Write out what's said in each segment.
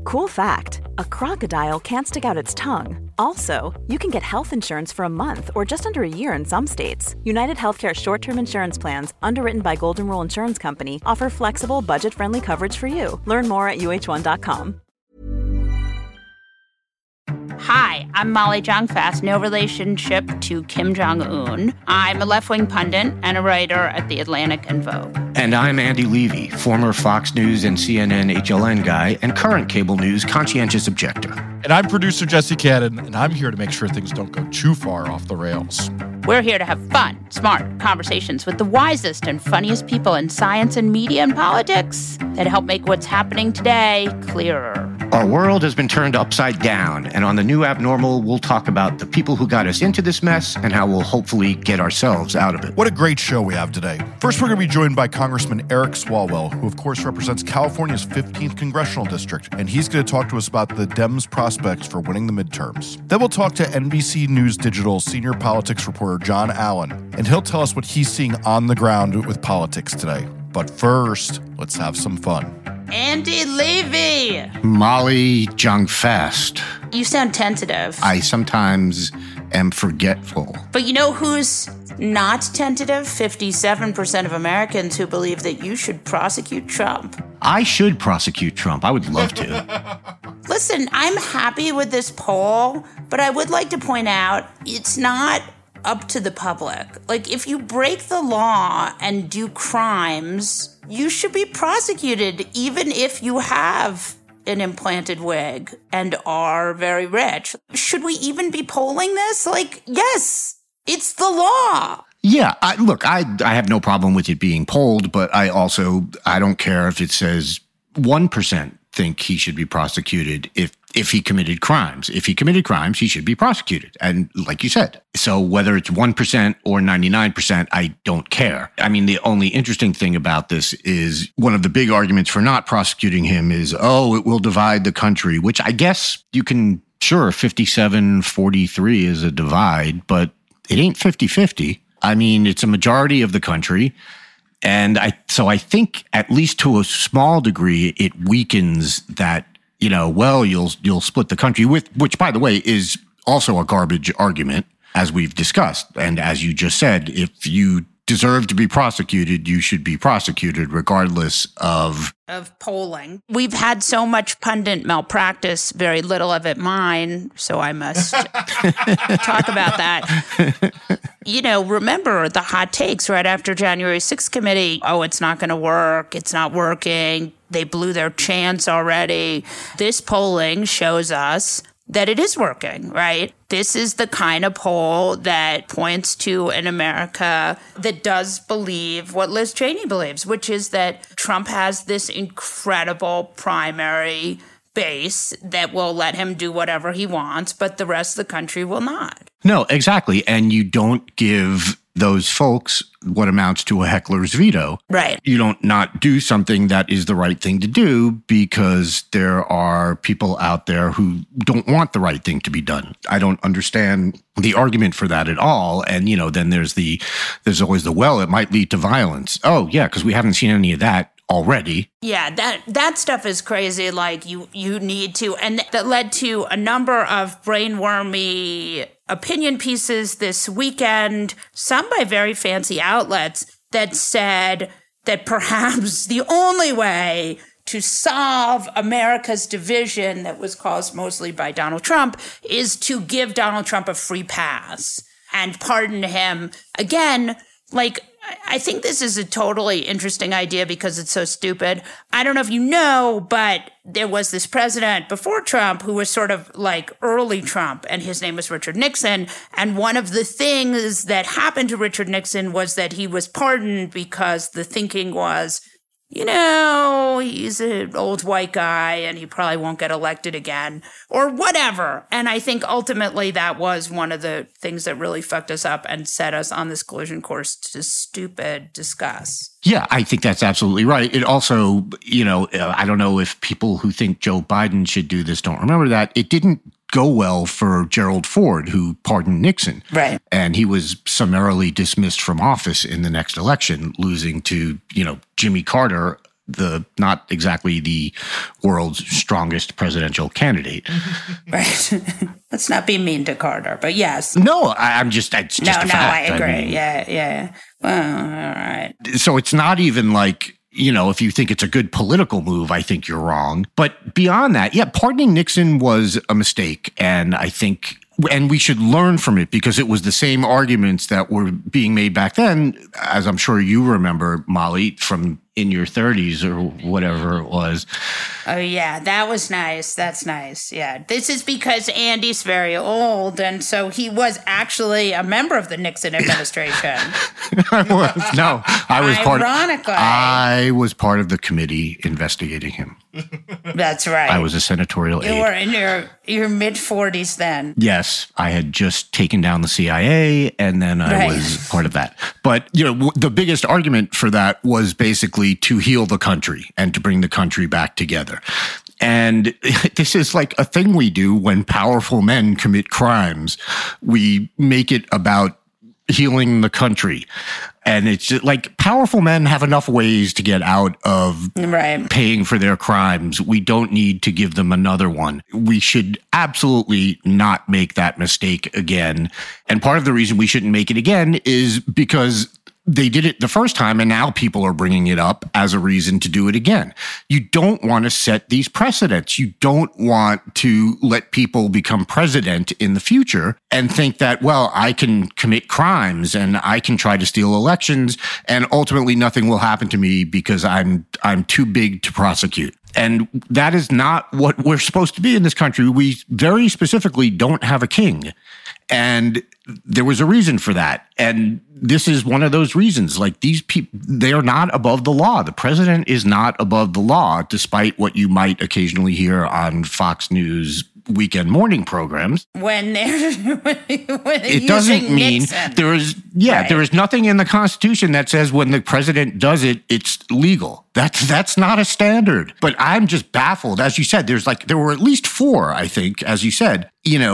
Cool fact, a crocodile can't stick out its tongue. Also, you can get health insurance for a month or just under a year in some states. United Healthcare short-term insurance plans, underwritten by Golden Rule Insurance Company, offer flexible, budget-friendly coverage for you. Learn more at UH1.com. Hi, I'm Molly Jong-Fast, no relationship to Kim Jong-un. I'm a left-wing pundit and a writer at The Atlantic and Vogue. And I'm Andy Levy, former Fox News and CNN HLN guy and current cable news conscientious objector. And I'm producer Jesse Cannon, and I'm here to make sure things don't go too far off the rails. We're here to have fun, smart conversations with the wisest and funniest people in science and media and politics that help make what's happening today clearer. Our world has been turned upside down, and on the new Abnormal, we'll talk about the people who got us into this mess and how we'll hopefully get ourselves out of it. What a great show we have today. First, we're going to be joined by Congressman Eric Swalwell, who of course represents California's 15th congressional district, and he's going to talk to us about the Dems' prospects for winning the midterms. Then we'll talk to NBC News Digital senior politics reporter John Allen, and he'll tell us what he's seeing on the ground with politics today. But first, let's have some fun. Andy Levy! Molly Jong-Fast. You sound tentative. I sometimes am forgetful. But you know who's not tentative? 57% of Americans who believe that you should prosecute Trump. I should prosecute Trump. I would love to. Listen, I'm happy with this poll, but I would like to point out it's not up to the public. Like, if you break the law and do crimes, you should be prosecuted, even if you have an implanted wig and are very rich. Should we even be polling this? Like, yes, it's the law. Yeah, I have no problem with it being polled, but I don't care if it says 1% think he should be prosecuted if he committed crimes. If he committed crimes, he should be prosecuted. And like you said, so whether it's 1% or 99%, I don't care. I mean, the only interesting thing about this is one of the big arguments for not prosecuting him is, it will divide the country, which I guess you can, sure, 57-43 is a divide, but it ain't 50-50. I mean, it's a majority of the country. And I think at least to a small degree, it weakens that, you'll split the country which, by the way, is also a garbage argument, as we've discussed. And as you just said, if you deserve to be prosecuted, you should be prosecuted regardless of polling. We've had so much pundit malpractice, very little of it mine, so I must talk about that. Remember the hot takes right after January 6th committee. Oh, it's not going to work. It's not working. They blew their chance already. This polling shows us that it is working, right? This is the kind of poll that points to an America that does believe what Liz Cheney believes, which is that Trump has this incredible primary base that will let him do whatever he wants, but the rest of the country will not. No, exactly. And you don't give those folks what amounts to a heckler's veto. Right. You don't not do something that is the right thing to do because there are people out there who don't want the right thing to be done. I don't understand the argument for that at all. And, then there's always it might lead to violence. Oh, yeah, because we haven't seen any of that already. Yeah, that stuff is crazy. Like you need to, and that led to a number of brainwormy opinion pieces this weekend, some by very fancy outlets that said that perhaps the only way to solve America's division that was caused mostly by Donald Trump is to give Donald Trump a free pass and pardon him. Again, I think this is a totally interesting idea because it's so stupid. I don't know if you know, but there was this president before Trump who was sort of like early Trump, and his name was Richard Nixon. And one of the things that happened to Richard Nixon was that he was pardoned because the thinking was, he's an old white guy and he probably won't get elected again or whatever. And I think ultimately that was one of the things that really fucked us up and set us on this collision course to stupid discuss. Yeah, I think that's absolutely right. It also, I don't know if people who think Joe Biden should do this don't remember that. It didn't go well for Gerald Ford, who pardoned Nixon. Right. And he was summarily dismissed from office in the next election, losing to, Jimmy Carter not exactly the world's strongest presidential candidate. Right. Let's not be mean to Carter, but yes. No, it's just a fact. I agree. I mean, yeah. Well, all right. So it's not even like, if you think it's a good political move, I think you're wrong. But beyond that, pardoning Nixon was a mistake. And I think, and we should learn from it, because it was the same arguments that were being made back then, as I'm sure you remember, Molly, from in your 30s or whatever it was. Oh, yeah, that was nice. That's nice. Yeah. This is because Andy's very old, and so he was actually a member of the Nixon administration. I was Ironically. I was part of the committee investigating him. That's right. I was a senatorial aide. You were in your mid-40s then. Yes, I had just taken down the CIA, and then I was part of that. But, the biggest argument for that was basically to heal the country and to bring the country back together. And this is like a thing we do when powerful men commit crimes. We make it about healing the country. And it's just like powerful men have enough ways to get out of paying for their crimes. We don't need to give them another one. We should absolutely not make that mistake again. And part of the reason we shouldn't make it again is because they did it the first time, and now people are bringing it up as a reason to do it again. You don't want to set these precedents. You don't want to let people become president in the future and think that, well, I can commit crimes and I can try to steal elections, and ultimately nothing will happen to me because I'm too big to prosecute. And that is not what we're supposed to be in this country. We very specifically don't have a king. And there was a reason for that. And this is one of those reasons. Like, these people, they are not above the law. The president is not above the law, despite what you might occasionally hear on Fox News weekend morning programs. When it doesn't mean Nixon. There is nothing in the Constitution that says when the president does it, it's legal. That's not a standard. But I'm just baffled. As you said, there were at least 4, I think, as you said,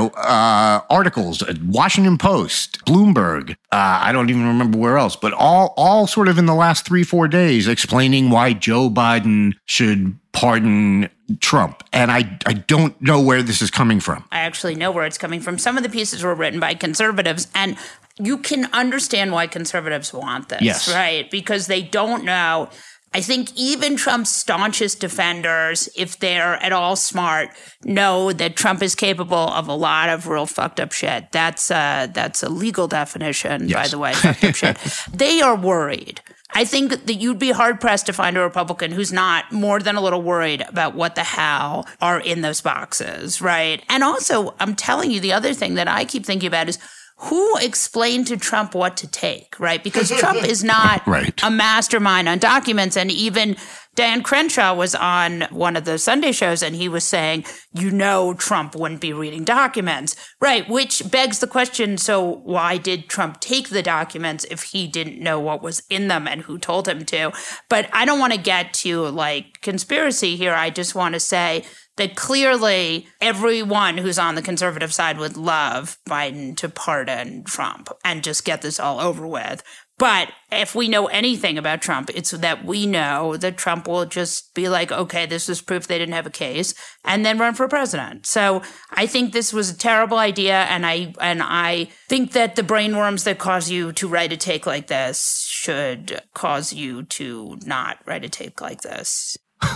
articles, Washington Post, Bloomberg, I don't even remember where else, but all sort of in the last 3-4 days explaining why Joe Biden should pardon Trump. And I don't know where this is coming from. I actually know where it's coming from. Some of the pieces were written by conservatives, and you can understand why conservatives want this, yes. Right? Because they don't know. I think even Trump's staunchest defenders, if they're at all smart, know that Trump is capable of a lot of real fucked up shit. That's a legal definition, yes. By the way, fucked up shit. They are worried. I think that you'd be hard-pressed to find a Republican who's not more than a little worried about what the hell are in those boxes, right? And also, I'm telling you, the other thing that I keep thinking about is, who explained to Trump what to take, right? Because Trump is not a mastermind on documents. And even Dan Crenshaw was on one of the Sunday shows, and he was saying, Trump wouldn't be reading documents, right? Which begs the question, so why did Trump take the documents if he didn't know what was in them and who told him to? But I don't want to get to conspiracy here. I just want to say that clearly everyone who's on the conservative side would love Biden to pardon Trump and just get this all over with. But if we know anything about Trump, it's that we know that Trump will just be like, okay, this is proof they didn't have a case, and then run for president. So I think this was a terrible idea, and I think that the brainworms that cause you to write a take like this should cause you to not write a take like this.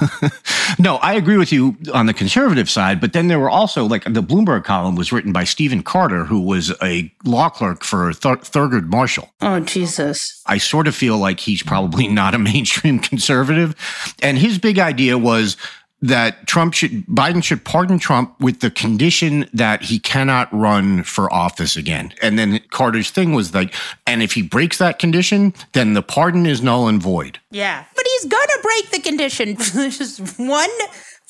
No, I agree with you on the conservative side, but then there were also, the Bloomberg column was written by Stephen Carter, who was a law clerk for Thurgood Marshall. Oh, Jesus. I sort of feel like he's probably not a mainstream conservative. And his big idea was that Biden should pardon Trump with the condition that he cannot run for office again. And then Carter's thing was and if he breaks that condition, then the pardon is null and void. Yeah, but he's going to break the condition. There's one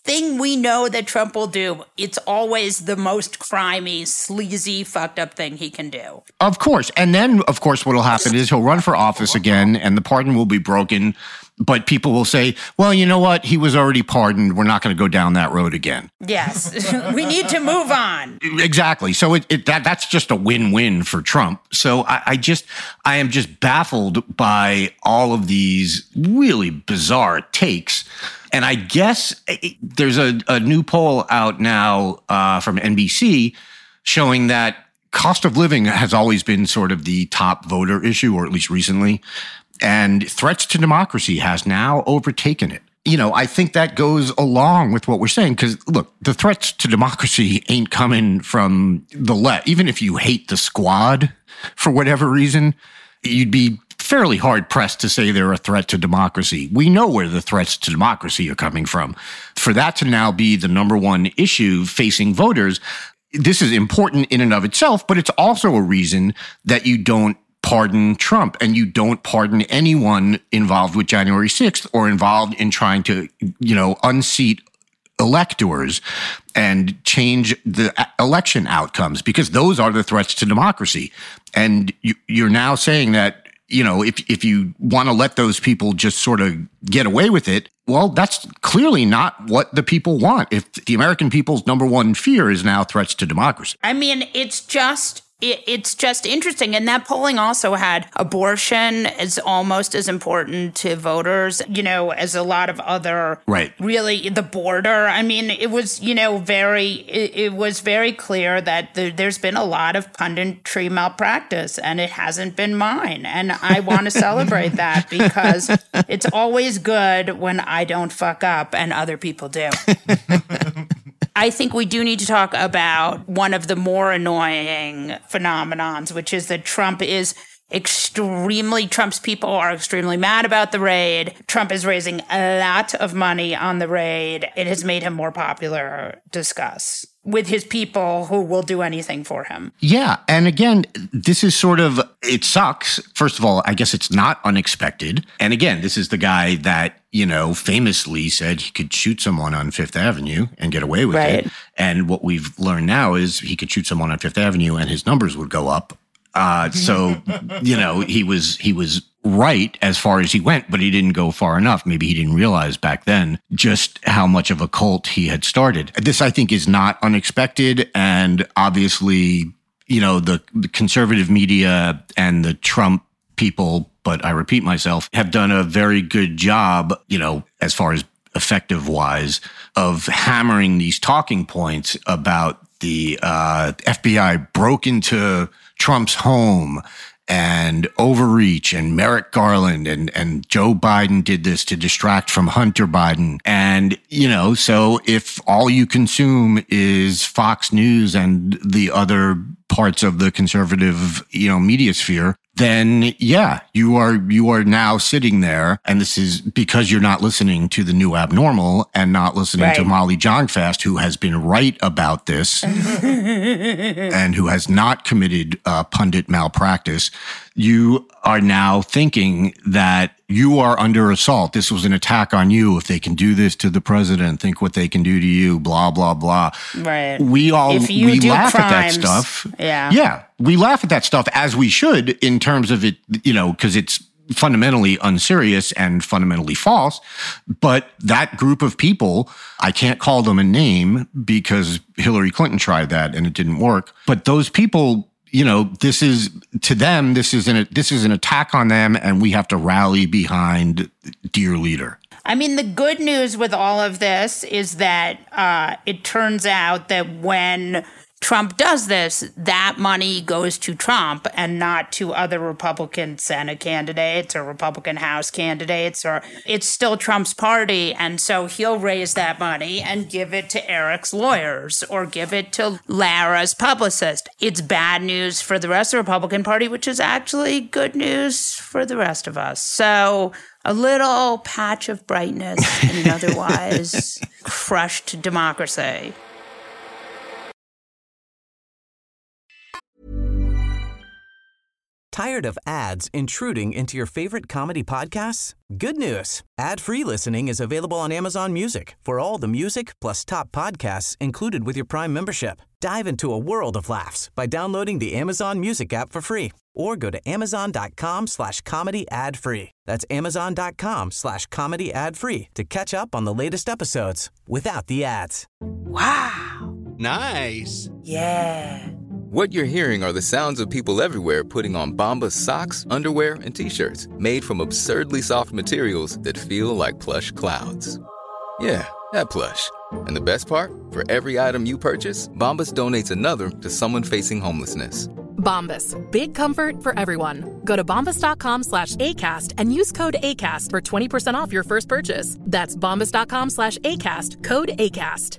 thing we know that Trump will do, it's always the most crimey, sleazy, fucked up thing he can do. Of course. And then, of course, what will happen is he'll run for office again and the pardon will be broken. But people will say, well, you know what? He was already pardoned. We're not going to go down that road again. Yes. We need to move on. Exactly. So that's just a win-win for Trump. So I am just baffled by all of these really bizarre takes. And I guess there's a new poll out now from NBC showing that cost of living has always been sort of the top voter issue, or at least recently. And threats to democracy has now overtaken it. You know, I think that goes along with what we're saying, because look, the threats to democracy ain't coming from the left. Even if you hate the Squad for whatever reason, you'd be fairly hard pressed to say they're a threat to democracy. We know where the threats to democracy are coming from. For that to now be the number one issue facing voters, this is important in and of itself, but it's also a reason that you don't pardon Trump and you don't pardon anyone involved with January 6th or involved in trying to, unseat electors and change the election outcomes, because those are the threats to democracy. And you're now saying that, if you want to let those people just sort of get away with it, well, that's clearly not what the people want. If the American people's number one fear is now threats to democracy. I mean, it's just interesting. And that polling also had abortion as almost as important to voters, as a lot of other, right. Really the border. I mean, it was, it was very clear that there's been a lot of punditry malpractice, and it hasn't been mine. And I want to celebrate that, because it's always good when I don't fuck up and other people do. I think we do need to talk about one of the more annoying phenomenons, which is that Trump's people are extremely mad about the raid. Trump is raising a lot of money on the raid. It has made him more popular. Discuss with his people who will do anything for him. Yeah. And again, this is it sucks. First of all, I guess it's not unexpected. And again, this is the guy that, famously said he could shoot someone on Fifth Avenue and get away with it. And what we've learned now is he could shoot someone on Fifth Avenue and his numbers would go up. So, he was right as far as he went, but he didn't go far enough. Maybe he didn't realize back then just how much of a cult he had started. This, I think, is not unexpected. And obviously, the conservative media and the Trump people, but I repeat myself, have done a very good job, as far as effective wise, of hammering these talking points about the FBI broke into Trump's home and overreach, and Merrick Garland and Joe Biden did this to distract from Hunter Biden. And, so if all you consume is Fox News and the other parts of the conservative, media sphere, then yeah, you are now sitting there, and this is because you're not listening to the new abnormal and not listening to Molly Jong-Fast, who has been right about this and who has not committed pundit malpractice. You are now thinking that you are under assault. This was an attack on you. If they can do this to the president, think what they can do to you, blah, blah, blah. Right. We laugh at that stuff. Yeah. Yeah. We laugh at that stuff, as we should, in terms of it, because it's fundamentally unserious and fundamentally false. But that group of people, I can't call them a name because Hillary Clinton tried that and it didn't work. But those people, this is an attack on them, and we have to rally behind dear leader. I mean, the good news with all of this is that it turns out that when Trump does this, that money goes to Trump and not to other Republican Senate candidates or Republican House candidates, or it's still Trump's party. And so he'll raise that money and give it to Eric's lawyers or give it to Lara's publicist. It's bad news for the rest of the Republican Party, which is actually good news for the rest of us. So a little patch of brightness in an otherwise crushed democracy. Tired of ads intruding into your favorite comedy podcasts? Good news. Ad-free listening is available on Amazon Music for all the music plus top podcasts included with your Prime membership. Dive into a world of laughs by downloading the Amazon Music app for free or go to amazon.com/comedy ad-free. That's amazon.com/comedy ad-free to catch up on the latest episodes without the ads. Wow. Nice. Yeah. What you're hearing are the sounds of people everywhere putting on Bombas socks, underwear, and T-shirts made from absurdly soft materials that feel like plush clouds. Yeah, that plush. And the best part? For every item you purchase, Bombas donates another to someone facing homelessness. Bombas. Big comfort for everyone. Go to bombas.com/ACAST and use code ACAST for 20% off your first purchase. That's bombas.com/ACAST. Code ACAST.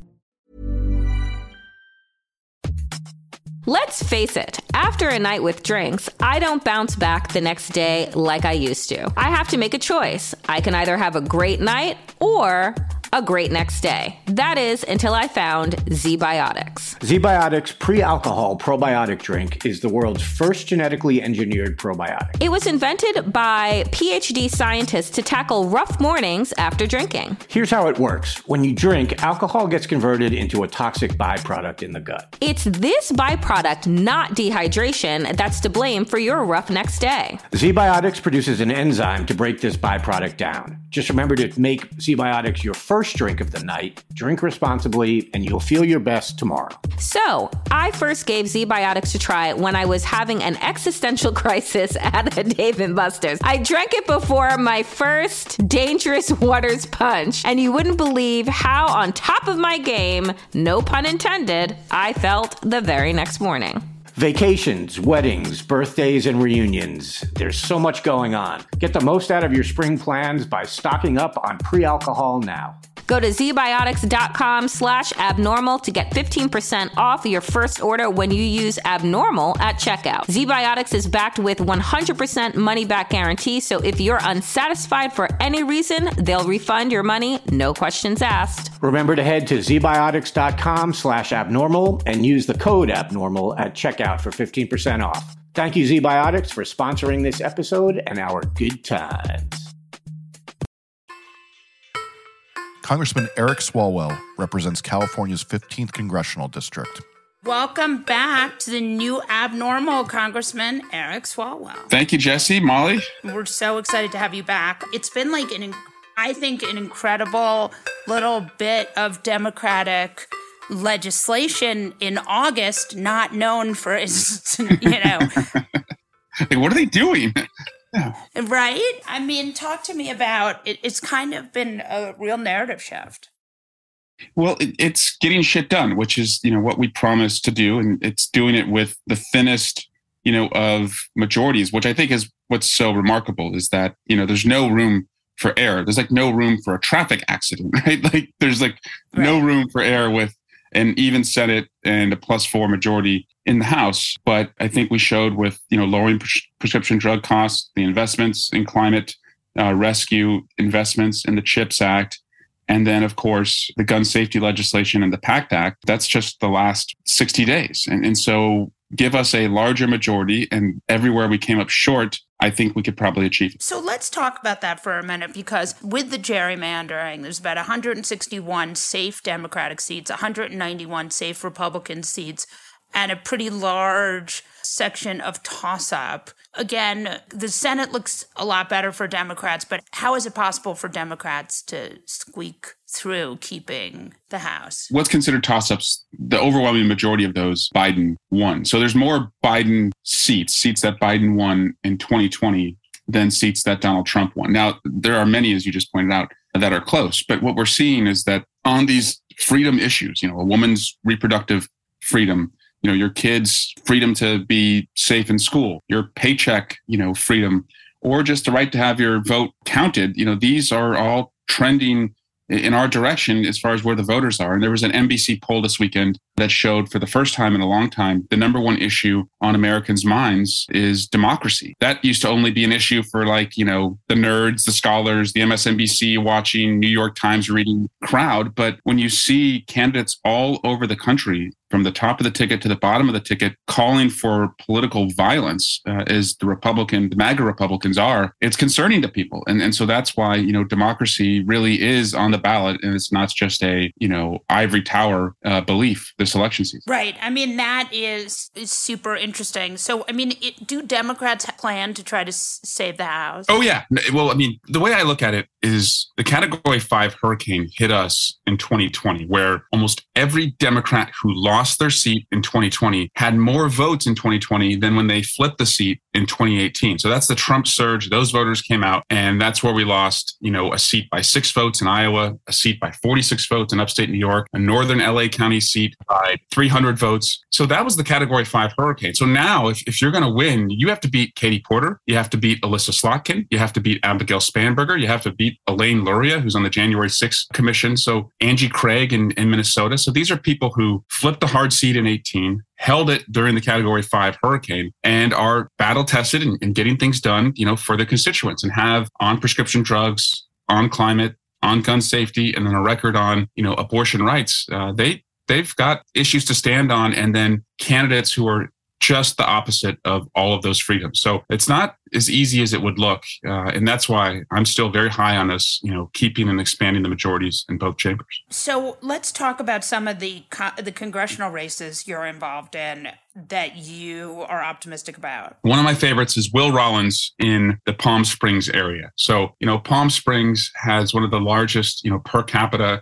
Let's face it, after a night with drinks, I don't bounce back the next day like I used to. I have to make a choice. I can either have a great night or a great next day. That is, until I found ZBiotics. ZBiotics pre-alcohol probiotic drink is the world's first genetically engineered probiotic. It was invented by PhD scientists to tackle rough mornings after drinking. Here's how it works. When you drink, alcohol gets converted into a toxic byproduct in the gut. It's this byproduct, not dehydration, that's to blame for your rough next day. ZBiotics produces an enzyme to break this byproduct down. Just remember to make ZBiotics your first drink of the night. Drink responsibly, and you'll feel your best tomorrow. So, I first gave ZBiotics a try when I was having an existential crisis at a Dave & Buster's. I drank it before my first Dangerous Waters punch, and you wouldn't believe how on top of my game, no pun intended, I felt the very next morning. Vacations, weddings, birthdays, and reunions. There's so much going on. Get the most out of your spring plans by stocking up on pre-alcohol now. Go to zbiotics.com/abnormal to get 15% off your first order when you use abnormal at checkout. ZBiotics is backed with 100% money-back guarantee, so if you're unsatisfied for any reason, they'll refund your money, no questions asked. Remember to head to zbiotics.com/abnormal and use the code abnormal at checkout for 15% off. Thank you, ZBiotics, for sponsoring this episode and our good times. Congressman Eric Swalwell represents California's 15th congressional district. Welcome back to the new abnormal, Congressman Eric Swalwell. Thank you, Jesse, Molly. We're so excited to have you back. It's been like I think an incredible little bit of Democratic legislation in August, not known for its, Like, what are they doing? Right? I mean, talk to me about it. It's kind of been a real narrative shift. Well, it's getting shit done, which is, what we promised to do. And it's doing it with the thinnest, of majorities, which I think is what's so remarkable is that, there's no room for error. There's like no room for a traffic accident, right? Like there's like no room for error with an even Senate and a +4 majority in the House. But I think we showed with, lowering prescription drug costs, the investments in climate rescue, investments in the CHIPS Act, and then, of course, the gun safety legislation and the PACT Act. That's just the last 60 days. And so give us a larger majority, and everywhere we came up short, I think we could probably achieve it. So let's talk about that for a minute, because with the gerrymandering, there's about 161 safe Democratic seats, 191 safe Republican seats, and a pretty large section of toss-up. Again, the Senate looks a lot better for Democrats, but how is it possible for Democrats to squeak through keeping the House? What's considered toss-ups, the overwhelming majority of those, Biden won. So there's more Biden seats that Biden won in 2020 than seats that Donald Trump won. Now, there are many, as you just pointed out, that are close. But what we're seeing is that on these freedom issues, a woman's reproductive freedom, your kids' freedom to be safe in school, your paycheck, freedom, or just the right to have your vote counted, these are all trending in our direction as far as where the voters are. And there was an NBC poll this weekend that showed for the first time in a long time, the number one issue on Americans' minds is democracy. That used to only be an issue for the nerds, the scholars, the MSNBC watching, New York Times reading crowd. But when you see candidates all over the country, from the top of the ticket to the bottom of the ticket, calling for political violence, as the MAGA Republicans are, it's concerning to people. And so that's why, democracy really is on the ballot, and it's not just a, ivory tower belief this election season. Right. I mean, that is super interesting. So, I mean, do Democrats plan to try to save the House? Oh, yeah. Well, I mean, the way I look at it is the Category 5 hurricane hit us in 2020, where almost every Democrat who lost their seat in 2020 had more votes in 2020 than when they flipped the seat in 2018. So that's the Trump surge. Those voters came out, and that's where we lost, a seat by 6 votes in Iowa, a seat by 46 votes in upstate New York, a northern LA County seat by 300 votes. So that was the Category 5 hurricane. So now if you're going to win, you have to beat Katie Porter. You have to beat Alyssa Slotkin. You have to beat Abigail Spanberger. You have to beat Elaine Luria, who's on the January 6th commission. So Angie Craig in Minnesota. So these are people who flipped the hard seat in 18, held it during the Category 5 hurricane, and are battle tested in getting things done, for their constituents, and have on prescription drugs, on climate, on gun safety, and then a record on, abortion rights. They've got issues to stand on, and then candidates who are just the opposite of all of those freedoms. So it's not as easy as it would look. And that's why I'm still very high on us, keeping and expanding the majorities in both chambers. So let's talk about some of the congressional races you're involved in that you are optimistic about. One of my favorites is Will Rollins in the Palm Springs area. So, Palm Springs has one of the largest, per capita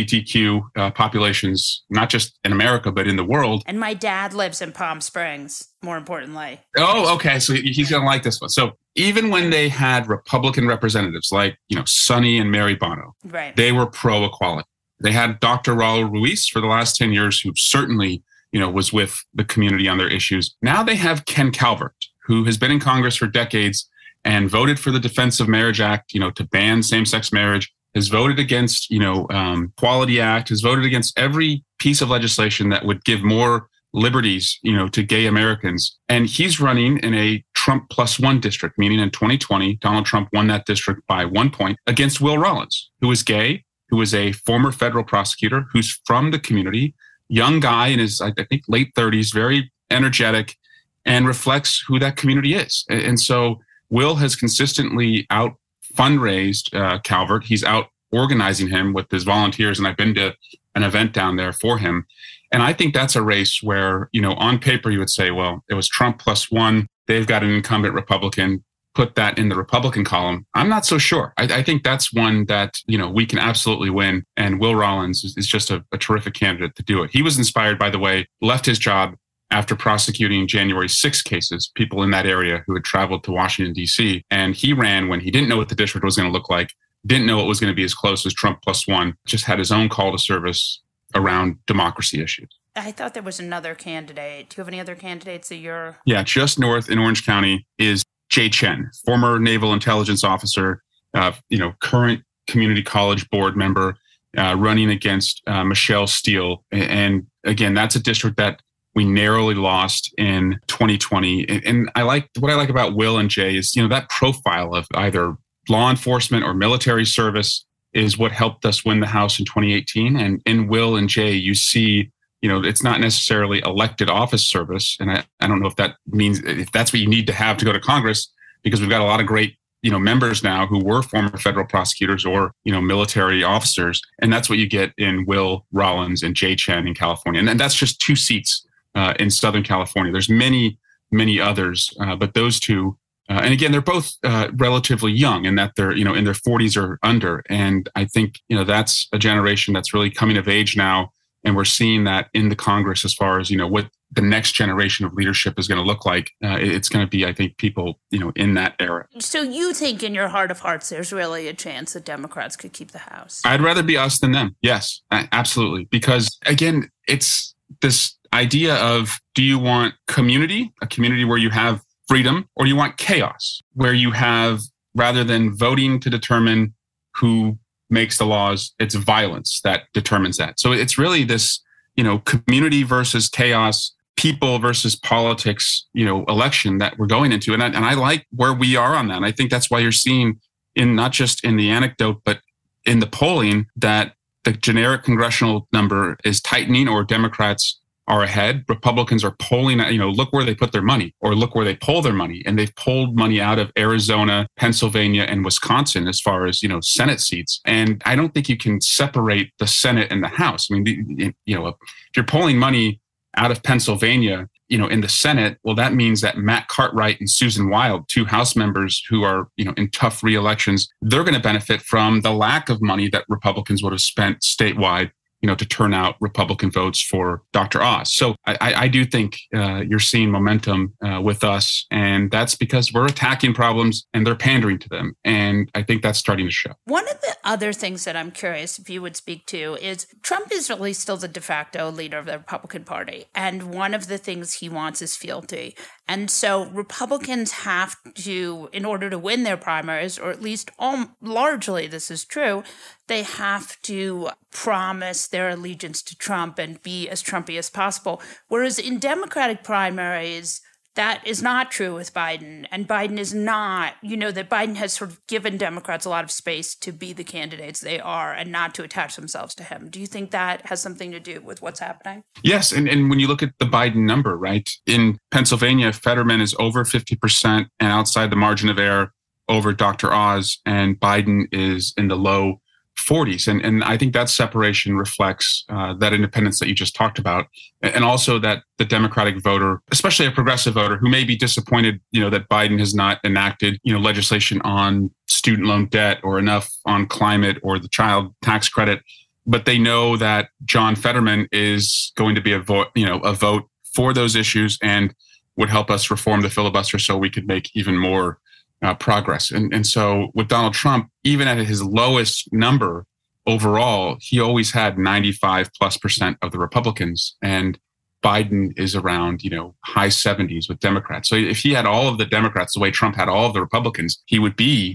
LGBTQ populations, not just in America, but in the world. And my dad lives in Palm Springs, more importantly. Oh, okay. So he's going to like this one. So even when they had Republican representatives like, Sonny and Mary Bono, right, they were pro-equality. They had Dr. Raul Ruiz for the last 10 years, who certainly was with the community on their issues. Now they have Ken Calvert, who has been in Congress for decades and voted for the Defense of Marriage Act, to ban same-sex marriage, has voted against, Equality Act, has voted against every piece of legislation that would give more liberties, to gay Americans. And he's running in a Trump +1 district, meaning in 2020, Donald Trump won that district by 1 point against Will Rollins, who is gay, who is a former federal prosecutor, who's from the community, young guy in his, I think, late 30s, very energetic, and reflects who that community is. And so Will has consistently out fundraised Calvert. He's out organizing him with his volunteers, and I've been to an event down there for him. And I think that's a race where, on paper, you would say, well, it was Trump +1. They've got an incumbent Republican. Put that in the Republican column. I'm not so sure. I think that's one that, we can absolutely win. And Will Rollins is just a terrific candidate to do it. He was inspired, by the way, left his job after prosecuting January 6 cases, people in that area who had traveled to Washington, D.C. And he ran when he didn't know what the district was going to look like, didn't know it was going to be as close as Trump +1, just had his own call to service around democracy issues. I thought there was another candidate. Do you have any other candidates that you're... Yeah, just north in Orange County is Jay Chen, former Naval Intelligence Officer, current community college board member, running against Michelle Steele. And again, that's a district that we narrowly lost in 2020. And what I like about Will and Jay is, that profile of either law enforcement or military service is what helped us win the House in 2018. And in Will and Jay, you see, it's not necessarily elected office service. And I don't know if that means, if that's what you need to have to go to Congress, because we've got a lot of great, members now who were former federal prosecutors or, military officers. And that's what you get in Will Rollins and Jay Chen in California. And that's just 2 seats in Southern California. There's many, many others, but those 2, and again, they're both relatively young in that they're, in their 40s or under. And I think, that's a generation that's really coming of age now. And we're seeing that in the Congress as far as, what the next generation of leadership is going to look like. It's going to be, I think, people, in that era. So you think in your heart of hearts, there's really a chance that Democrats could keep the House? I'd rather be us than them. Yes, absolutely. Because again, it's this idea of, do you want community, a community where you have freedom, or do you want chaos, where you have, rather than voting to determine who makes the laws, it's violence that determines that. So it's really this, community versus chaos, people versus politics, election that we're going into. And I like where we are on that. And I think that's why you're seeing not just in the anecdote, but in the polling that the generic congressional number is tightening or Democrats are ahead. Republicans are polling, look where they put their money or look where they pull their money. And they've pulled money out of Arizona, Pennsylvania, and Wisconsin as far as, Senate seats. And I don't think you can separate the Senate and the House. I mean, if you're pulling money out of Pennsylvania, in the Senate, well, that means that Matt Cartwright and Susan Wild, two House members who are, in tough re-elections, they're going to benefit from the lack of money that Republicans would have spent statewide, to turn out Republican votes for Dr. Oz. So I do think you're seeing momentum with us, and that's because we're attacking problems and they're pandering to them. And I think that's starting to show. One of the other things that I'm curious if you would speak to is Trump is really still the de facto leader of the Republican Party. And one of the things he wants is fealty. And so Republicans have to, in order to win their primaries, or at least largely this is true, they have to promise their allegiance to Trump and be as Trumpy as possible. Whereas in Democratic primaries, that is not true with Biden. And Biden is not, that Biden has sort of given Democrats a lot of space to be the candidates they are and not to attach themselves to him. Do you think that has something to do with what's happening? Yes. And when you look at the Biden number, right, in Pennsylvania, Fetterman is over 50% and outside the margin of error over Dr. Oz, and Biden is in the low 40s. And I think that separation reflects that independence that you just talked about. And also that the Democratic voter, especially a progressive voter who may be disappointed, that Biden has not enacted, legislation on student loan debt or enough on climate or the child tax credit. But they know that John Fetterman is going to be a vote for those issues and would help us reform the filibuster so we could make even more progress. And so with Donald Trump, even at his lowest number overall, he always had 95+% of the Republicans, and Biden is around, high 70s with Democrats. So if he had all of the Democrats the way Trump had all of the Republicans, he would be,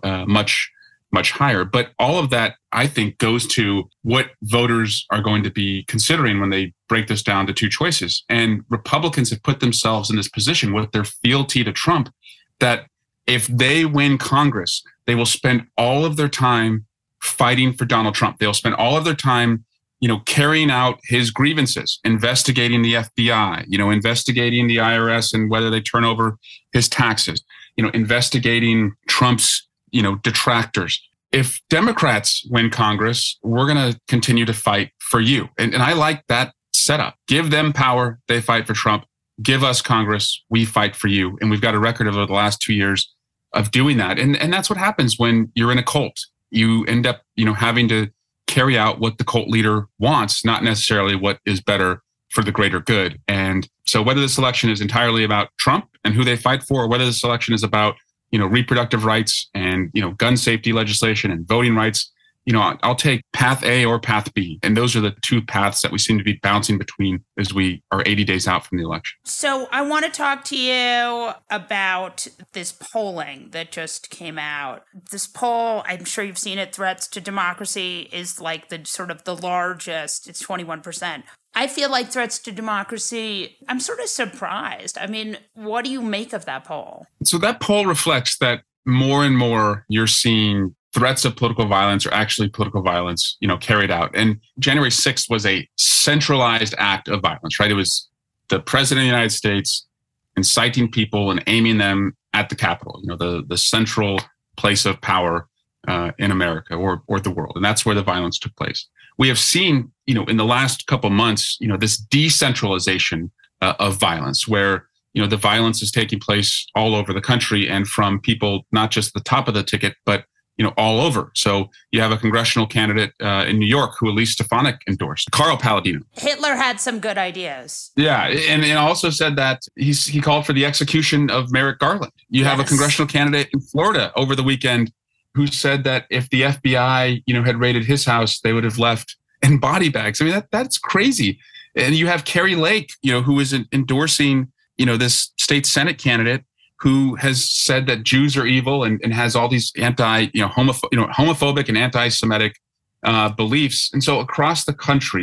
much higher. But all of that, I think, goes to what voters are going to be considering when they break this down to two choices. And Republicans have put themselves in this position with their fealty to Trump that if they win Congress, they will spend all of their time fighting for Donald Trump. They'll spend all of their time, carrying out his grievances, investigating the FBI, investigating the IRS and whether they turn over his taxes, investigating Trump's, detractors. If Democrats win Congress, we're going to continue to fight for you. And I like that setup. Give them power. They fight for Trump. Give us Congress. We fight for you. And we've got a record over the last 2 years of doing that. And that's what happens when you're in a cult. You end up, having to carry out what the cult leader wants, not necessarily what is better for the greater good. And so whether this election is entirely about Trump and who they fight for, or whether this election is about, reproductive rights and, gun safety legislation and voting rights, I'll take path A or path B. And those are the two paths that we seem to be bouncing between as we are 80 days out from the election. So I want to talk to you about this polling that just came out. This poll, I'm sure you've seen it, Threats to Democracy, is like the sort of the largest. It's 21%. I feel like Threats to Democracy, I'm sort of surprised. I mean, what do you make of that poll? So that poll reflects that more and more you're seeing threats of political violence are actually political violence, carried out. And January 6th was a centralized act of violence, right? It was the president of the United States inciting people and aiming them at the Capitol, the central place of power in America or the world. And that's where the violence took place. We have seen, in the last couple months, this decentralization of violence where, the violence is taking place all over the country and from people, not just the top of the ticket, but all over. So you have a congressional candidate in New York who Elise Stefanik endorsed, Carl Palladino. Hitler had some good ideas. Yeah, and also said that he called for the execution of Merrick Garland. You have a congressional candidate in Florida over the weekend who said that if the FBI, had raided his house, they would have left in body bags. I mean, that's crazy. And you have Carrie Lake, who is endorsing, this state Senate candidate who has said that Jews are evil and has all these homophobic and anti-Semitic beliefs. And so across the country,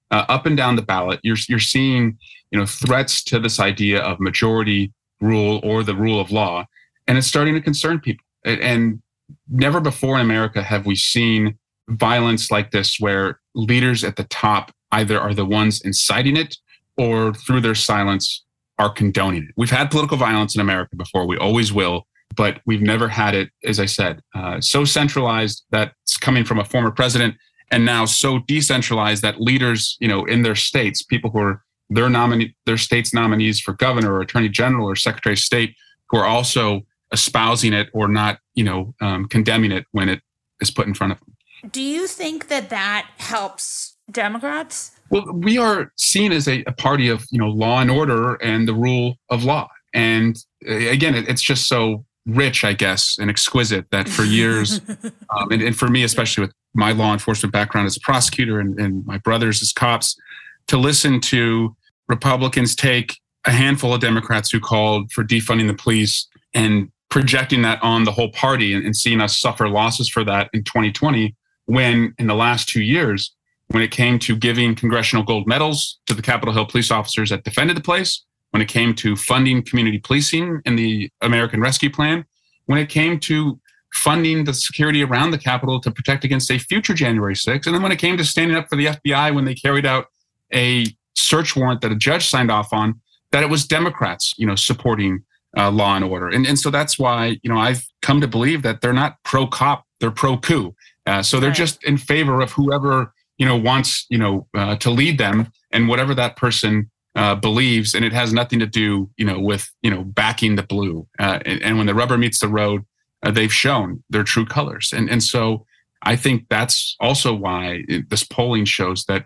up and down the ballot, you're seeing, threats to this idea of majority rule or the rule of law, and it's starting to concern people. And never before in America have we seen violence like this, where leaders at the top either are the ones inciting it or through their silence are condoning it. We've had political violence in America before. We always will. But we've never had it, as I said, so centralized that it's coming from a former president, and now so decentralized that leaders, in their states, people who are their state's nominees for governor or attorney general or secretary of state, who are also espousing it or not, condemning it when it is put in front of them. Do you think that helps Democrats? Well, we are seen as a party of, law and order and the rule of law. And again, it's just so rich, I guess, and exquisite that for years, and for me, especially with my law enforcement background as a prosecutor and my brothers as cops, to listen to Republicans take a handful of Democrats who called for defunding the police and projecting that on the whole party and seeing us suffer losses for that in 2020, when in the last 2 years, when it came to giving congressional gold medals to the Capitol Hill police officers that defended the place, when it came to funding community policing in the American Rescue Plan, when it came to funding the security around the Capitol to protect against a future January 6th, and then when it came to standing up for the FBI when they carried out a search warrant that a judge signed off on, that it was Democrats, supporting law and order. And so that's why, I've come to believe that they're not pro-cop, they're pro-coup. So they're just in favor of whoever, wants, to lead them, and whatever that person believes, and it has nothing to do, with, backing the blue. And when the rubber meets the road, they've shown their true colors. And so I think that's also why this polling shows that,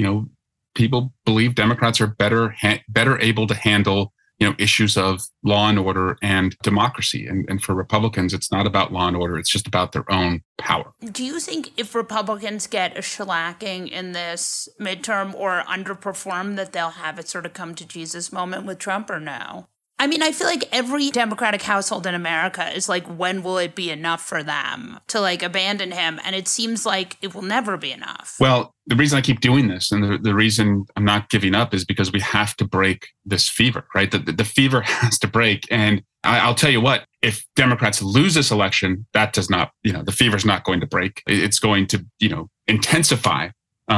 people believe Democrats are better able to handle, issues of law and order and democracy. And for Republicans, it's not about law and order. It's just about their own power. Do you think if Republicans get a shellacking in this midterm or underperform, that they'll have a sort of come to Jesus moment with Trump, or no? I mean, I feel like every Democratic household in America is like, when will it be enough for them to abandon him? And it seems like it will never be enough. Well, the reason I keep doing this and the reason I'm not giving up is because we have to break this fever, right? The fever has to break. And I'll tell you what, if Democrats lose this election, that does not, the fever's not going to break. It's going to, intensify.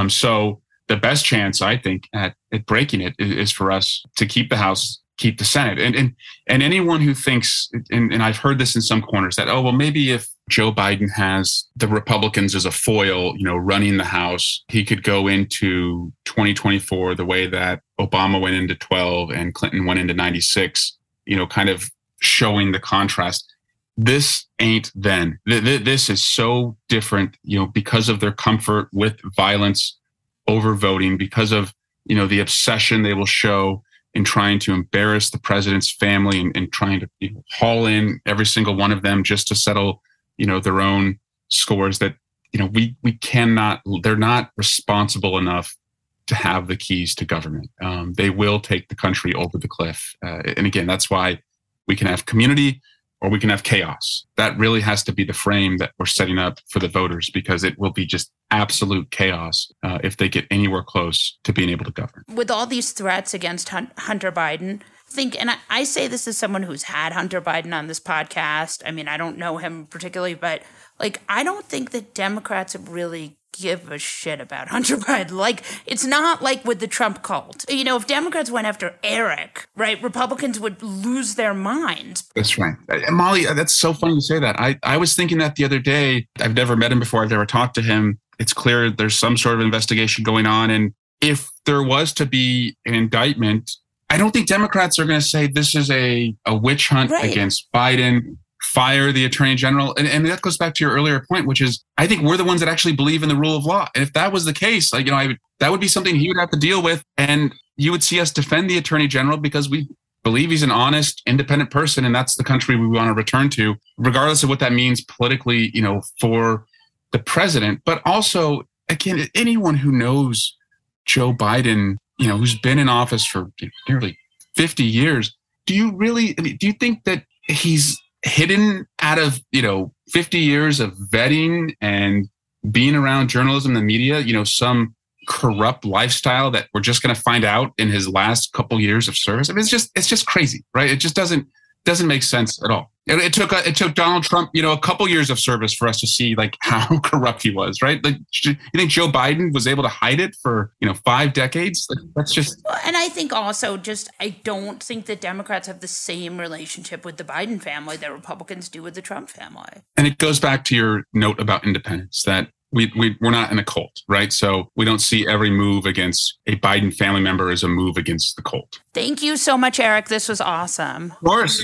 So the best chance, I think, at breaking it is for us to keep the House, keep the Senate. And anyone who thinks, and I've heard this in some corners, that, oh, well, maybe if Joe Biden has the Republicans as a foil, running the House, he could go into 2024 the way that Obama went into 12 and Clinton went into 96, kind of showing the contrast. This ain't then. This is so different, because of their comfort with violence over voting, because of, the obsession they will show in trying to embarrass the president's family and trying to haul in every single one of them just to settle, their own scores, that, we cannot, they're not responsible enough to have the keys to government. They will take the country over the cliff. And again, that's why we can have community or we can have chaos. That really has to be the frame that we're setting up for the voters, because it will be just absolute chaos if they get anywhere close to being able to govern. With all these threats against Hunter Biden, and I say this as someone who's had Hunter Biden on this podcast. I mean, I don't know him particularly, but I don't think that Democrats really give a shit about Hunter Biden. It's not like with the Trump cult. If Democrats went after Eric, right, Republicans would lose their minds. That's right. Molly, that's so funny you say that. I was thinking that the other day. I've never met him before. I've never talked to him. It's clear there's some sort of investigation going on. And if there was to be an indictment, I don't think Democrats are going to say this is a witch hunt against Biden, fire the attorney general. And that goes back to your earlier point, which is, I think we're the ones that actually believe in the rule of law. And if that was the case, that would be something he would have to deal with. And you would see us defend the attorney general because we believe he's an honest, independent person. And that's the country we want to return to, regardless of what that means politically, for the president. But also, again, anyone who knows Joe Biden, who's been in office for nearly 50 years, do you think that he's hidden out of, 50 years of vetting and being around journalism and the media, some corrupt lifestyle that we're just going to find out in his last couple years of service? I mean, it's just crazy, right? It just doesn't make sense at all. It took Donald Trump, a couple years of service for us to see like how corrupt he was, right? Like, you think Joe Biden was able to hide it for 5 decades? Like, that's just. And I think also I don't think that Democrats have the same relationship with the Biden family that Republicans do with the Trump family. And it goes back to your note about independence, that we're not in a cult, right? So we don't see every move against a Biden family member as a move against the cult. Thank you so much, Eric. This was awesome. Of course.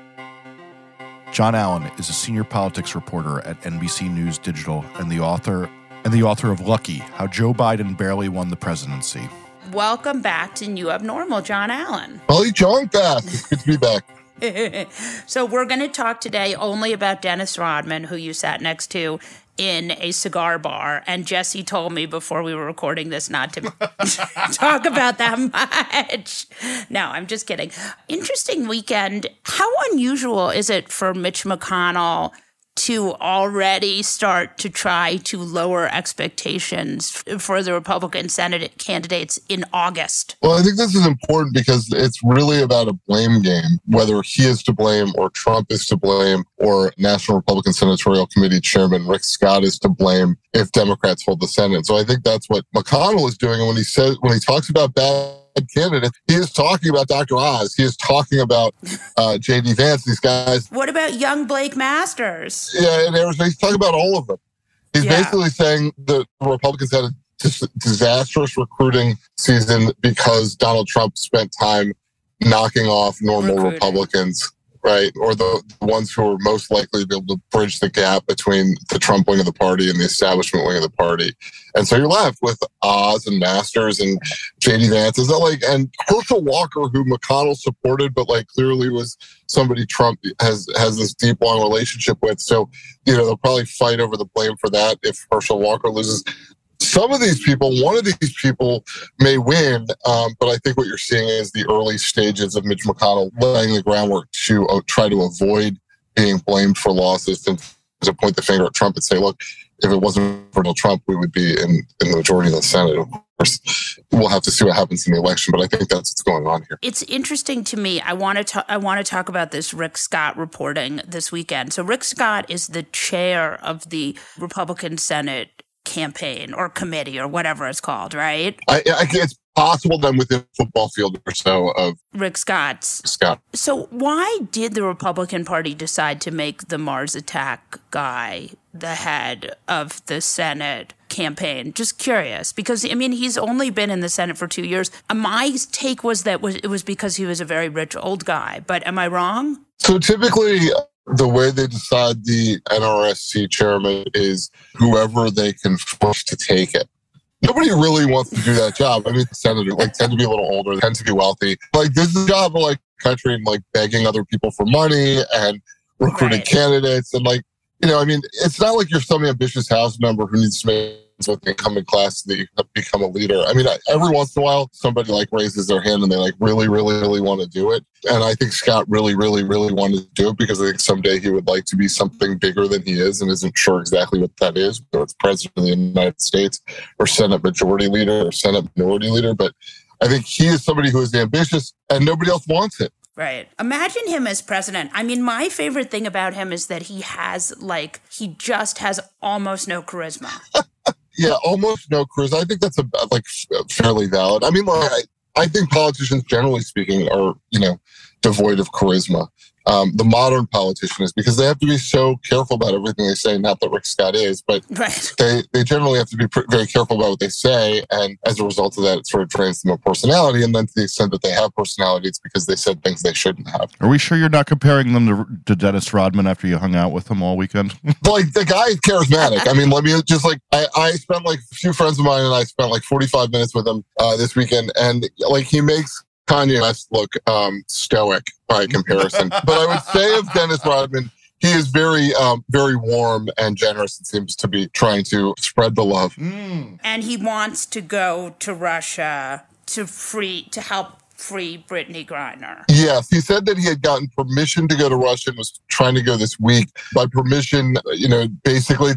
John Allen is a senior politics reporter at NBC News Digital and the author of Lucky, How Joe Biden Barely Won the Presidency. Welcome back to New Abnormal, John Allen. Holly John back. It's good to be back. So we're going to talk today only about Dennis Rodman, who you sat next to in a cigar bar. And Jesse told me before we were recording this not to talk about that much. No, I'm just kidding. Interesting weekend. How unusual is it for Mitch McConnell to already start to try to lower expectations for the Republican Senate candidates in August? Well, I think this is important because it's really about a blame game, whether he is to blame or Trump is to blame or National Republican Senatorial Committee Chairman Rick Scott is to blame if Democrats hold the Senate. So I think that's what McConnell is doing. And when he talks about bad candidate, he is talking about Dr. Oz. He is talking about J.D. Vance, these guys. What about young Blake Masters? Yeah, in Arizona. He's talking about all of them. He's basically saying the Republicans had a disastrous recruiting season because Donald Trump spent time knocking off normal Republicans, right? Or the ones who are most likely to be able to bridge the gap between the Trump wing of the party and the establishment wing of the party. And so you're left with Oz and Masters and J.D. Vance. Is that and Herschel Walker, who McConnell supported, but clearly was somebody Trump has this deep, long relationship with. So, they'll probably fight over the blame for that if Herschel Walker loses. Some of these people, one of these people may win, but I think what you're seeing is the early stages of Mitch McConnell laying the groundwork to try to avoid being blamed for losses and to point the finger at Trump and say, look, if it wasn't for Donald Trump, we would be in the majority of the Senate. Of course, we'll have to see what happens in the election, but I think that's what's going on here. It's interesting to me. I want to talk about this Rick Scott reporting this weekend. So Rick Scott is the chair of the Republican Senate campaign or committee or whatever it's called, right? It's possible then within a football field or so of Rick Scott. So why did the Republican Party decide to make the Mars attack guy the head of the Senate campaign? Just curious, because he's only been in the Senate for 2 years. My take was that it was because he was a very rich old guy, but am I wrong? So typically, the way they decide the NRSC chairman is whoever they can force to take it. Nobody really wants to do that job. Senators tend to be a little older, tend to be wealthy. This is a job of country and begging other people for money and recruiting candidates. And it's not like you're some ambitious House member who needs to make with the incumbent class that you become a leader. Every once in a while, somebody raises their hand and they really, really, really want to do it. And I think Scott really, really, really wanted to do it because I think someday he would like to be something bigger than he is and isn't sure exactly what that is, whether it's president of the United States or Senate majority leader or Senate minority leader. But I think he is somebody who is ambitious and nobody else wants it. Right. Imagine him as president. My favorite thing about him is that he just has almost no charisma. Yeah, almost no charisma. I think that's fairly valid. I think politicians, generally speaking, are devoid of charisma. The modern politician is, because they have to be so careful about everything they say. Not that Rick Scott is, but they generally have to be very careful about what they say, and as a result of that, it sort of drains them of personality. And then to the extent that they have personality, it's because they said things they shouldn't have. Are we sure you're not comparing them to Dennis Rodman after you hung out with him all weekend? The guy is charismatic. Let me just I spent a few friends of mine and I spent 45 minutes with him this weekend, and he makes Kanye West look stoic by comparison. But I would say of Dennis Rodman, he is very, very warm and generous and seems to be trying to spread the love. And he wants to go to Russia to help free Brittany Griner. Yes, he said that he had gotten permission to go to Russia and was trying to go this week. By permission, basically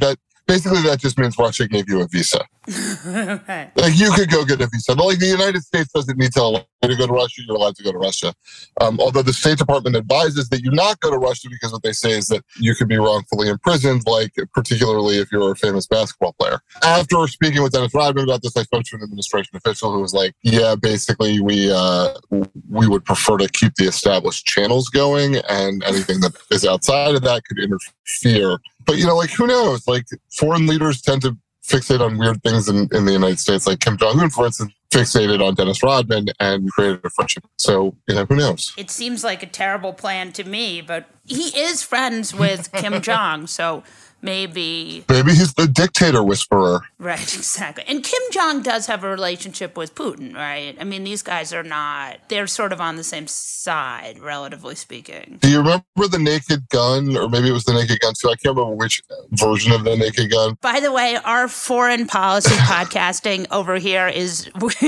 basically that just means Russia gave you a visa. Okay. Like you could go get a visa. But like the United States doesn't need to allow you to go to Russia. You're allowed to go to Russia. Although the State Department advises that you not go to Russia because what they say is that you could be wrongfully imprisoned, like particularly if you're a famous basketball player. After speaking with Dennis Rodman about this, I spoke to an administration official who was like, yeah, basically we would prefer to keep the established channels going, and anything that is outside of that could interfere. But, you know, like, who knows? Like, foreign leaders tend to fixate on weird things in the United States. Like Kim Jong-un, for instance, fixated on Dennis Rodman and created a friendship. So, you know, who knows? It seems like a terrible plan to me, but he is friends with Kim Jong, so maybe he's the dictator whisperer. Right, exactly. And Kim Jong does have a relationship with Putin, right? I mean, these guys are not, they're sort of on the same side, relatively speaking. Do you remember the Naked Gun? Or maybe it was the Naked Gun too. I can't remember which version of the Naked Gun. By the way, our foreign policy podcasting over here is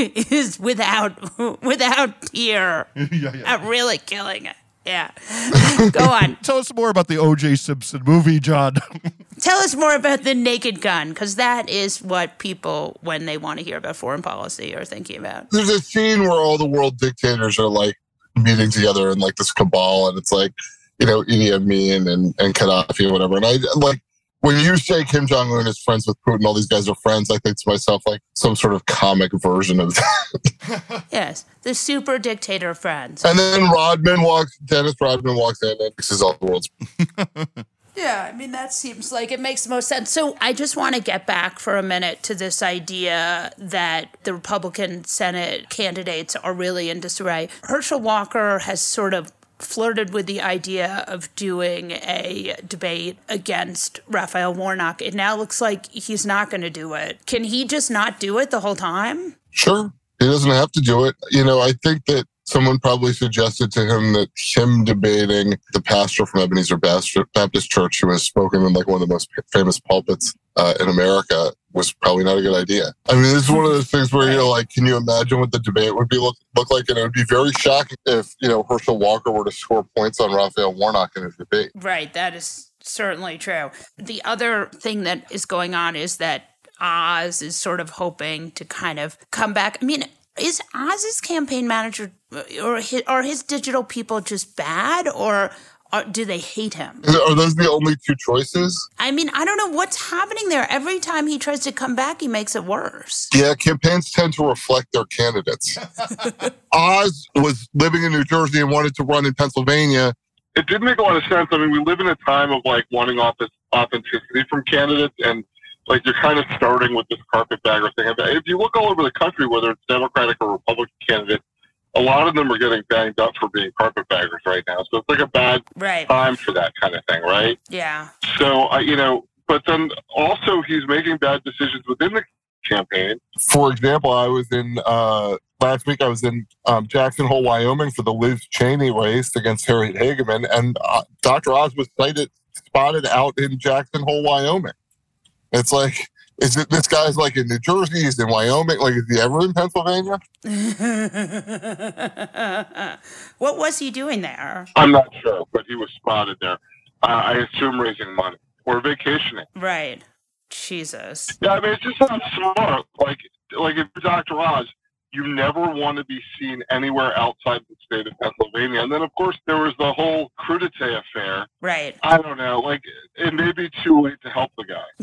without peer. I'm really killing it. Yeah. Go on. Tell us more about the O.J. Simpson movie, John. Tell us more about the Naked Gun, because that is what people, when they want to hear about foreign policy, are thinking about. There's a scene where all the world dictators are like meeting together in like this cabal, and it's like, you know, Idi Amin and Gaddafi or whatever. And I like, when you say Kim Jong-un is friends with Putin, all these guys are friends, I think to myself, like some sort of comic version of that. Yes, the super dictator friends. And then Dennis Rodman walks in and fixes all the world's. Yeah, I mean, that seems like it makes the most sense. So I just want to get back for a minute to this idea that the Republican Senate candidates are really in disarray. Herschel Walker has sort of flirted with the idea of doing a debate against Raphael Warnock. It now looks like he's not going to do it. Can he just not do it the whole time? Sure. He doesn't have to do it. You know, I think that someone probably suggested to him that him debating the pastor from Ebenezer Baptist Church, who has spoken in like one of the most famous pulpits in America, was probably not a good idea. I mean, this is one of those things where you're like, can you imagine what the debate would be look like? And it would be very shocking if, you know, Herschel Walker were to score points on Raphael Warnock in his debate. Right. That is certainly true. The other thing that is going on is that Oz is sort of hoping to kind of come back. I mean, is Oz's campaign manager or are his digital people just bad, or do they hate him? Are those the only two choices? I mean, I don't know what's happening there. Every time he tries to come back, he makes it worse. Yeah, campaigns tend to reflect their candidates. Oz was living in New Jersey and wanted to run in Pennsylvania. It did make a lot of sense. I mean, we live in a time of like wanting authenticity from candidates, and like you're kind of starting with this carpetbagger thing. If you look all over the country, whether it's Democratic or Republican candidates, a lot of them are getting banged up for being carpetbaggers right now. So it's like a bad time for that kind of thing, right? Yeah. So, you know, but then also he's making bad decisions within the campaign. For example, I was in, last week I was in Jackson Hole, Wyoming for the Liz Cheney race against Harriet Hageman, and Dr. Oz was spotted out in Jackson Hole, Wyoming. It's like, this guy's like in New Jersey, he's in Wyoming, like is he ever in Pennsylvania? What was he doing there? I'm not sure, but he was spotted there. I assume raising money or vacationing. Right. Jesus. Yeah, I mean, it's just not smart. Like if you're Dr. Oz, you never want to be seen anywhere outside the state of Pennsylvania. And then, of course, there was the whole crudité affair. Right. I don't know. Like, it may be too late to help the guy.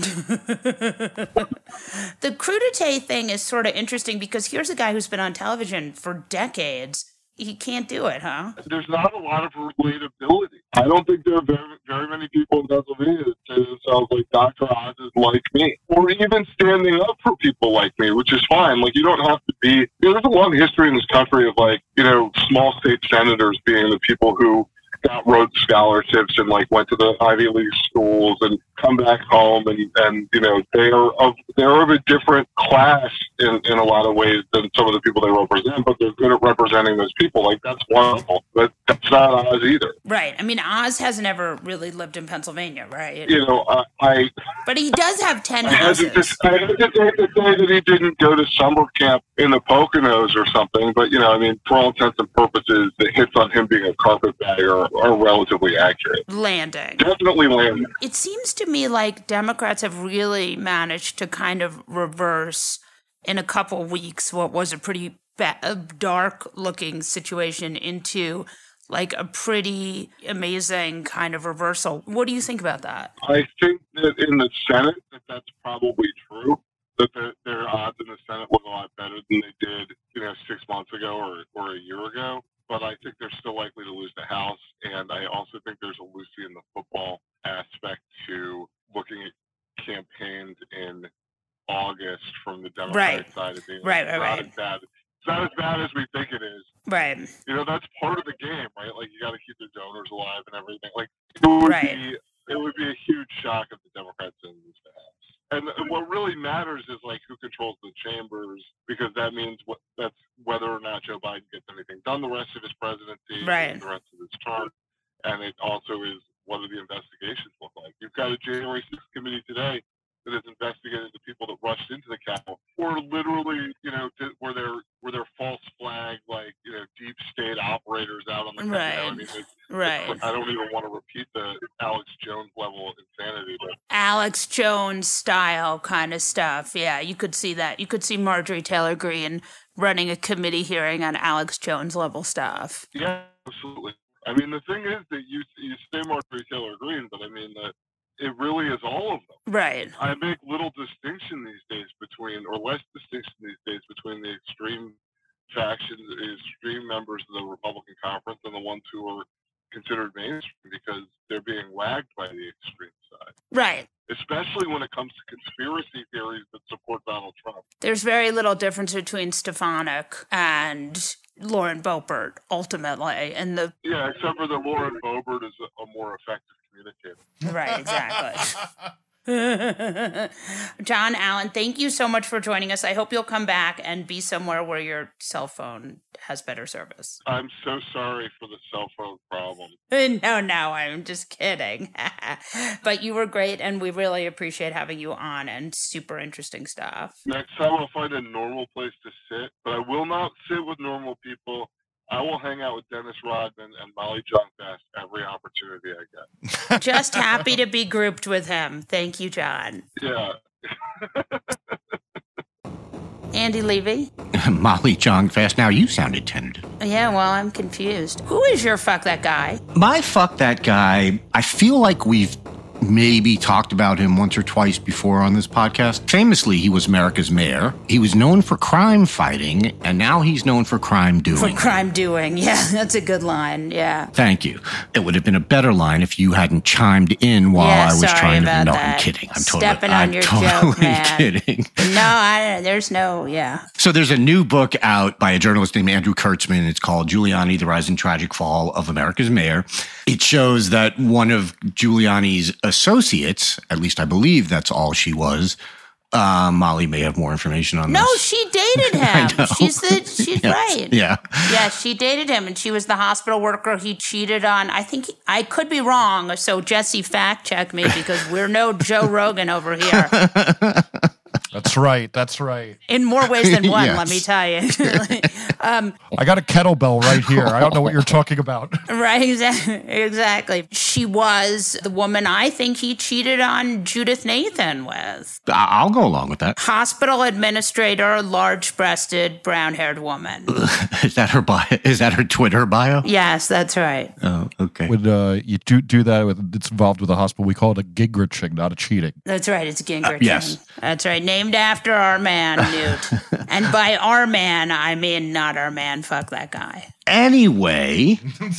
The crudité thing is sort of interesting because here's a guy who's been on television for decades. He can't do it, huh? There's not a lot of relatability. I don't think there are very, very many people in Pennsylvania that say themselves like Dr. Oz is like me, or even standing up for people like me, which is fine. Like, you don't have to be, you know, there's a long history in this country of like, you know, small state senators being the people who got Rhodes scholarships and like went to the Ivy League schools and come back home and you know they're of a different class in a lot of ways than some of the people they represent, but they're good at representing those people. Like, that's wonderful, but that's not Oz either. Right. I mean, Oz hasn't ever really lived in Pennsylvania, right? You know, but he does have 10 houses. I hesitate to say that he didn't go to summer camp in the Poconos or something, but you know, I mean, for all intents and purposes, the hits on him being a carpetbagger are relatively accurate. Landing. Definitely landing. It seems to me like Democrats have really managed to kind of reverse in a couple weeks what was a pretty dark-looking situation into like a pretty amazing kind of reversal. What do you think about that? I think that in the Senate, that's probably true. That their odds in the Senate look a lot better than they did, 6 months ago or a year ago. But I think they're still likely to lose the House. And I also think there's a Lucy in the football aspect to looking at campaigns in August from the Democratic side of being right. It's not as bad as we think it is. Right. That's part of the game, right? Like, you got to keep the donors alive and everything. Like, it would be a huge shock if the Democrats didn't lose the House. And what really matters is, like, who controls the chambers, because that means that's whether or not Joe Biden gets anything done the rest of his presidency, the rest of his term. And it also is, what do the investigations look like? You've got a January 6th committee today that is investigating the people that rushed into the Capitol, or literally, were there false flag, like, deep state operators out on the country. I mean, I don't even want to repeat the Alex Jones level of insanity. But Alex Jones style kind of stuff. Yeah, you could see that. You could see Marjorie Taylor Greene running a committee hearing on Alex Jones level stuff. Yeah, absolutely. I mean, the thing is that you say Marjorie Taylor Greene, but I mean that it really is all of them. Right. I make little distinction these days less distinction these days between the extreme factions, the extreme members of the Republican conference, and the ones who are considered mainstream, because they're being lagged by the extreme side. Right. Especially when it comes to conspiracy theories that support Donald Trump. There's very little difference between Stefanik and Lauren Boebert, ultimately. Except for that Lauren Boebert is a more effective communicator. Right, exactly. John Allen, thank you so much for joining us. I hope you'll come back and be somewhere where your cell phone has better service. I'm so sorry for the cell phone problem. No, I'm just kidding. But you were great, and we really appreciate having you on, and super interesting stuff. Next time I'll find a normal place to sit, but I will not sit with normal people. I will hang out with Dennis Rodman and Molly Jong-Fast every opportunity I get. Just happy to be grouped with him. Thank you, John. Yeah. Andy Levy? Molly Jong-Fast. Now you sounded tentative. Yeah, well, I'm confused. Who is your fuck that guy? My fuck that guy, I feel like we've maybe talked about him once or twice before on this podcast. Famously, he was America's mayor. He was known for crime fighting, and now he's known for crime doing. For crime doing. Yeah, that's a good line. Yeah. Thank you. It would have been a better line if you hadn't chimed in while I was trying to. No, I'm kidding. I'm totally joke, man. Kidding. No, there's no. Yeah. So there's a new book out by a journalist named Andrew Kurtzman. It's called Giuliani: The Rise and Tragic Fall of America's Mayor. It shows that one of Giuliani's associates, at least I believe that's all she was. Molly may have more information on this. No, she dated him. She's yes, right. Yeah. Yeah, she dated him, and she was the hospital worker he cheated on. I think I could be wrong, so Jesse fact check me, because we're no Joe Rogan over here. That's right. In more ways than one, yes. Let me tell you. I got a kettlebell right here. I don't know what you're talking about. Right, exactly. She was the woman I think he cheated on Judith Nathan with. I'll go along with that. Hospital administrator, large-breasted, brown-haired woman. Is that her bio? Is that her Twitter bio? Yes, that's right. Oh, okay. When you do that, it's involved with a hospital. We call it a gingreching, not a cheating. That's right. It's a gingreching. Yes. That's right. Named after our man, Newt. And by our man, I mean not our man. Fuck that guy. Anyway,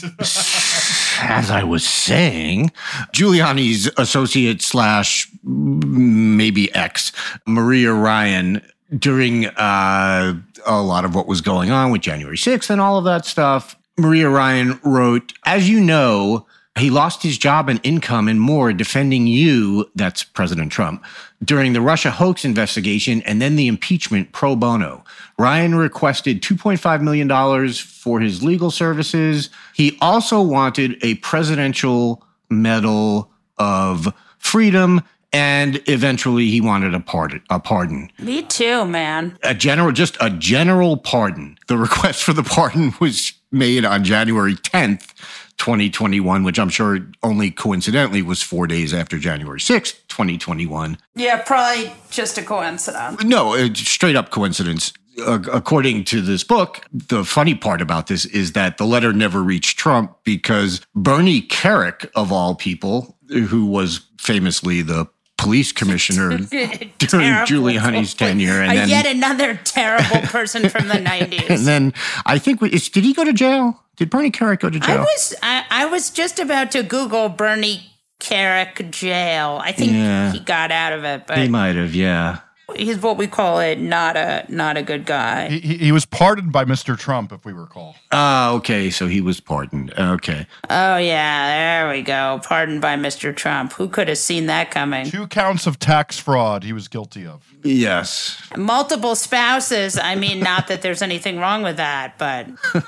as I was saying, Giuliani's associate / maybe ex, Maria Ryan, during a lot of what was going on with January 6th and all of that stuff, Maria Ryan wrote, "As you know, he lost his job and income and more defending you," that's President Trump, "during the Russia hoax investigation and then the impeachment pro bono. Ryan requested $2.5 million for his legal services. He also wanted a Presidential Medal of Freedom, and eventually he wanted a pardon. Me too, man. Just a general pardon. The request for the pardon was made on January 10th, 2021, which I'm sure only coincidentally was 4 days after January 6th, 2021. Yeah, probably just a coincidence. No, straight up coincidence. According to this book, the funny part about this is that the letter never reached Trump because Bernie Kerik, of all people, who was famously the police commissioner during Giuliani's tenure. And then, yet another terrible person from the 90s. And then I think, did he go to jail? Did Bernie Kerik go to jail? I was just about to Google Bernie Kerik jail. I think he got out of it. But he might have, yeah. He's what we call not a good guy. He was pardoned by Mr. Trump, if we recall. Okay, so he was pardoned. Okay. Oh, yeah, there we go. Pardoned by Mr. Trump. Who could have seen that coming? 2 counts of tax fraud he was guilty of. Yes. Multiple spouses. I mean, not that there's anything wrong with that, but...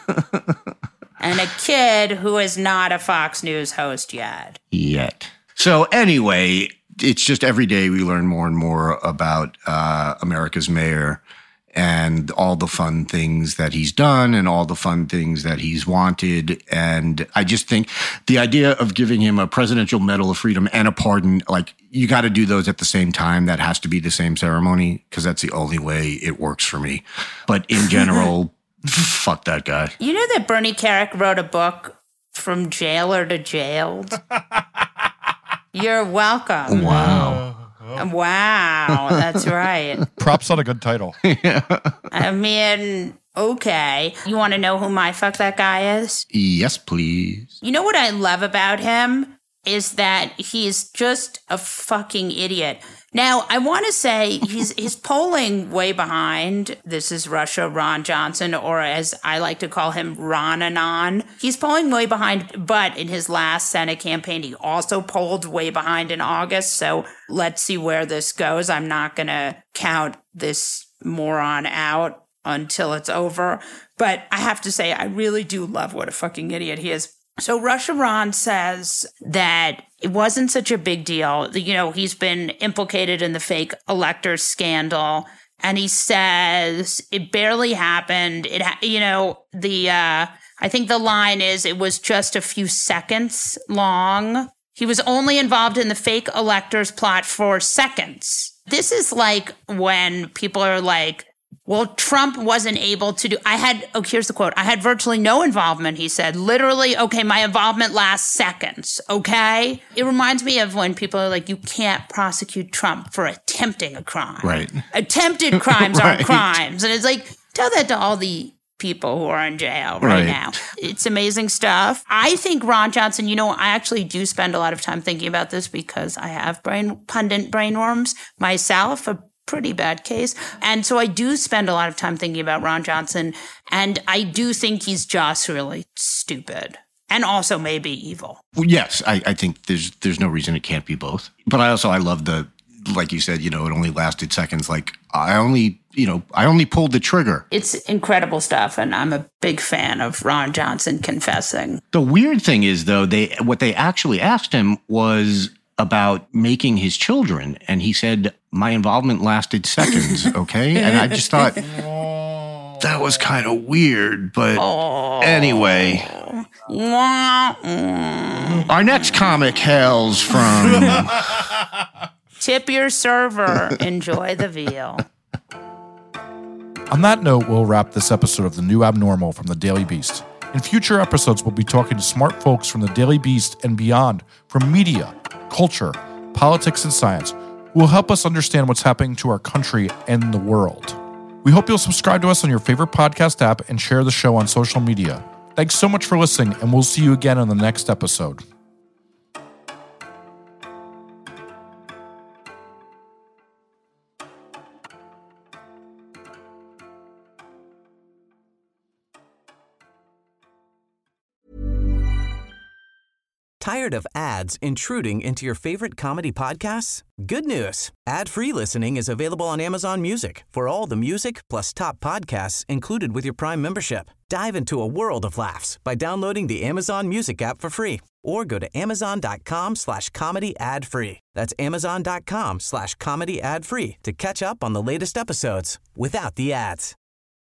And a kid who is not a Fox News host yet. So anyway... It's just every day we learn more and more about America's mayor and all the fun things that he's done and all the fun things that he's wanted. And I just think the idea of giving him a Presidential Medal of Freedom and a pardon, like you got to do those at the same time. That has to be the same ceremony because that's the only way it works for me. But in general, fuck that guy. You know that Bernie Kerik wrote a book, From Jailer to Jailed? You're welcome. Wow. Wow, that's right. Props on a good title. I mean, okay. You want to know who my fuck that guy is? Yes, please. You know what I love about him is that he's just a fucking idiot. Now, I want to say he's polling way behind. This is Russia Ron Johnson, or as I like to call him, Ron-anon. He's polling way behind, but in his last Senate campaign, he also polled way behind in August. So let's see where this goes. I'm not going to count this moron out until it's over. But I have to say, I really do love what a fucking idiot he is. So Russia Ron says that it wasn't such a big deal. You know, he's been implicated in the fake electors scandal. And he says it barely happened. I think the line is it was just a few seconds long. He was only involved in the fake electors plot for seconds. This is like when people are like, well, Trump wasn't able to do, here's the quote. I had virtually no involvement, he said. Literally, okay, my involvement lasts seconds, okay? It reminds me of when people are like, you can't prosecute Trump for attempting a crime. Right. Attempted crimes aren't crimes. And it's like, tell that to all the people who are in jail right now. It's amazing stuff. I think Ron Johnson, I actually do spend a lot of time thinking about this because I have pundit brainworms myself, a pretty bad case. And so I do spend a lot of time thinking about Ron Johnson, and I do think he's just really stupid and also maybe evil. Well, yes, I think there's no reason it can't be both. But I love the, like you said, it only lasted seconds. Like I only pulled the trigger. It's incredible stuff, and I'm a big fan of Ron Johnson confessing. The weird thing is, though, what they actually asked him was about making his children, and he said, my involvement lasted seconds, okay? And I just thought that was kind of weird, but anyway. Our next comic hails from... Tip your server. Enjoy the veal. On that note, we'll wrap this episode of The New Abnormal from The Daily Beast. In future episodes, we'll be talking to smart folks from The Daily Beast and beyond, from media, culture, politics, and science, who will help us understand what's happening to our country and the world. We hope you'll subscribe to us on your favorite podcast app and share the show on social media. Thanks so much for listening, and we'll see you again on the next episode. Tired of ads intruding into your favorite comedy podcasts? Good news. Ad-free listening is available on Amazon Music for all the music plus top podcasts included with your Prime membership. Dive into a world of laughs by downloading the Amazon Music app for free or go to amazon.com/comedy ad-free. That's amazon.com/comedy ad-free to catch up on the latest episodes without the ads.